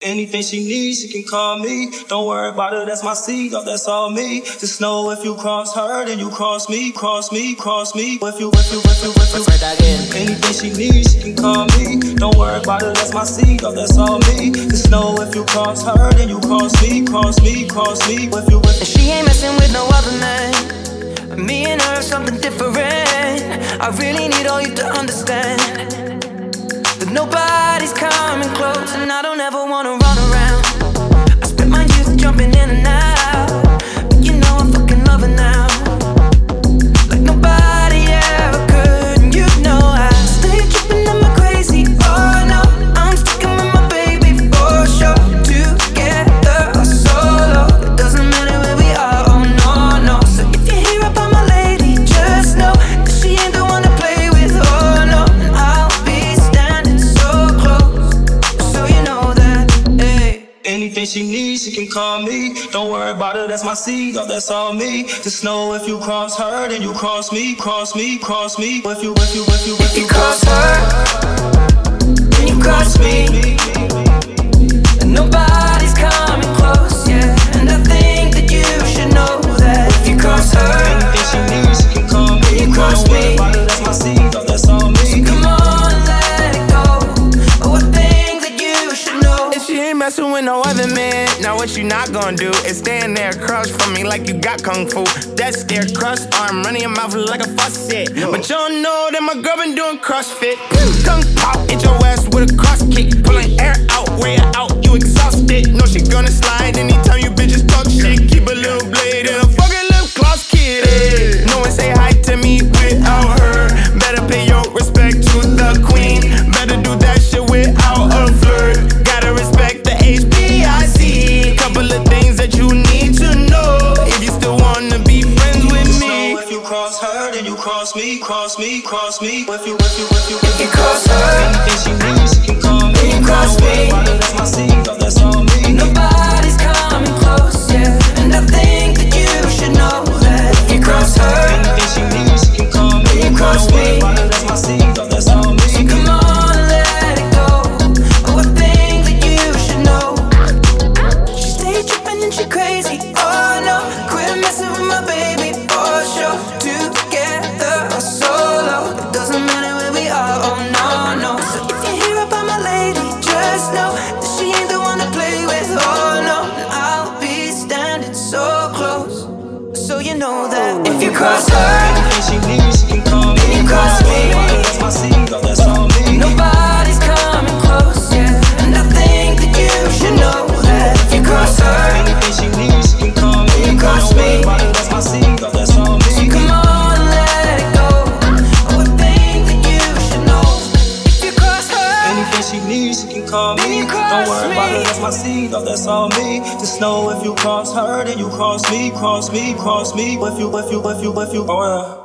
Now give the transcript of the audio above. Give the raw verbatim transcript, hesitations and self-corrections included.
Anything she needs, she can call me. Don't worry about it, that's my seed, oh, that's all me. Just know if you cross her, then you cross me, cross me, cross me. If you, if you, if you, if you, anything she needs, she can call me. Don't worry about it, that's my seed, oh, that's all me. Just know if you cross her, then you cross me, cross me, cross me. If you, if you. She ain't messing with no other man. Me and her, something different. I really need all you to understand that nobody's coming close, and I don't ever wanna run around. I spent my youth jumping in and out, but you know I'm fucking loving now, like nobody ever could. And you know I stay tripping, am I crazy? Oh no, I'm sticking with my baby for sure. Together or solo, it doesn't matter where we are. Oh no, no. So if you hear about my lady, just know that she ain't the one to play with. Oh no, and I'll be standing so close, so you know that. Hey. Anything she needs, she can call me. Don't worry about it, that's my seed, oh, that's all me. Just know if you cross her, then you cross me, cross me, cross me. If you, if you, if you, if If you cross her, then you cross me, and nobody's coming close, yeah. And I think that you should know that if you cross her, anything she needs, she can call me. you cross Don't worry me. about it, that's my seed, oh, that's all me. Come on, let it go. Oh, I think that you should know. If she ain't messing with no other man, now what you not gonna do is stand there across from me like you got kung fu. That's their crust arm running your mouth like a faucet. But you don't know that my girl been doing CrossFit. Kung pop, hit your ass with a cross kick, pulling air out, way out, you exhausted. Know she gonna slide anytime you bitches talk shit. Keep a little blade and a fucking lip gloss kid. Hey. No one say hi to me without her. Better pay your respect to the queen. Better do that shit without a flirt. Gotta respect the H B I C. Couple of things that you need to know if you still wanna be friends with Just me. know if you cross her, then you cross me, cross me, cross me. If you, if you, if you, if you cross her, anything she needs, she can call me. then you cross Don't worry me. about it, that's my seed, oh, that's all me. Nobody's coming close, yeah. And I think that you should know that if you cross her, Anything she needs, she can call me. then you cross Don't worry me. about it, that's my seed, oh, that's all me. So come on, let it go. Oh, I think that you should know. She stay tripping and she crazy. Oh no, quit messing with my baby for sure. Together or solo, it doesn't matter where we are. Oh no, no. So if you hear about my lady, just know that she ain't the one to play with. Oh no, and I'll be standing so close, so you know that if you cross her, Anything she needs, she can call me. then you cross me. Don't worry about it, that's my seed, oh, that's all me. Nobody's coming close, yeah. And I think that you should know that if you cross her, Anything she needs, she can call me. you cross Don't worry me. about it, that's my seed, oh, that's all me. Come on, let it go. Oh, I think that you should know if you cross her, Anything she needs, she can call then me. you cross Don't worry about me. it, that's my seed, oh, that's all me. Just know if you cross her, then you cross me, cross me, cross me. If you, if you, if you, if you, oh, yeah.